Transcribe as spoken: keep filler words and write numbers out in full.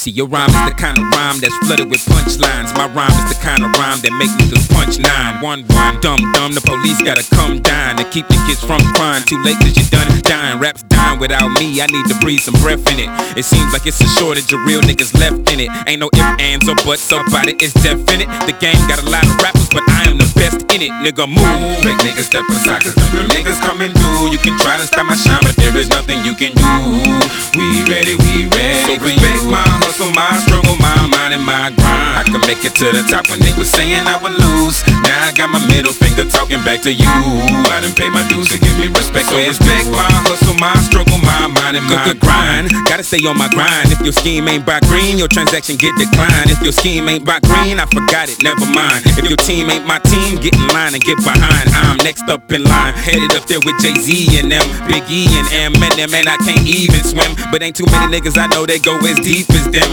See, your rhyme is the kind of rhyme that's flooded with punchlines. My rhyme is the kind of rhyme that make me lose punch nine. One one, dumb dumb, the police gotta come down to keep the kids from crying. Too late cause you done dying. Rap's dying without me, I need to breathe some breath in it. It seems like it's a shortage of real niggas left in it. Ain't no ifs, ands, or buts about it, it's definite. The game got a lot of rappers, but I am the best in it. Nigga, move. Make niggas step aside cause the real niggas coming through. You can try to stop my shine, but there is nothing you can do. We ready, we ready. So respect my hustle, my struggle, my mind and my grind. I can make it to the top when they was saying I would lose. Now I got my middle finger talking back to you. I done pay my dues to give me respect. So respect my hustle, my struggle, my mind and my grind. Gotta stay on my grind. If your scheme ain't by green, your transaction get declined. If your scheme ain't by green, I forgot it, never mind. If your team ain't my team, get in line and get behind. I'm next up in line, headed up there with Jay-Z and them, Big E and Eminem, and I can't even swim. But ain't too many niggas I know that go as deep as them.